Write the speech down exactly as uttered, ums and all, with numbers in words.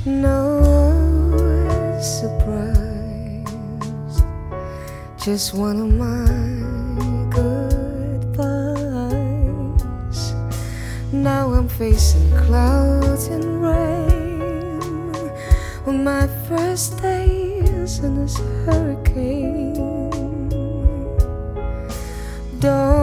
No surprise, just one of my goodbyes. Now I'm facing clouds and rain on my first days in this hurricane. Don't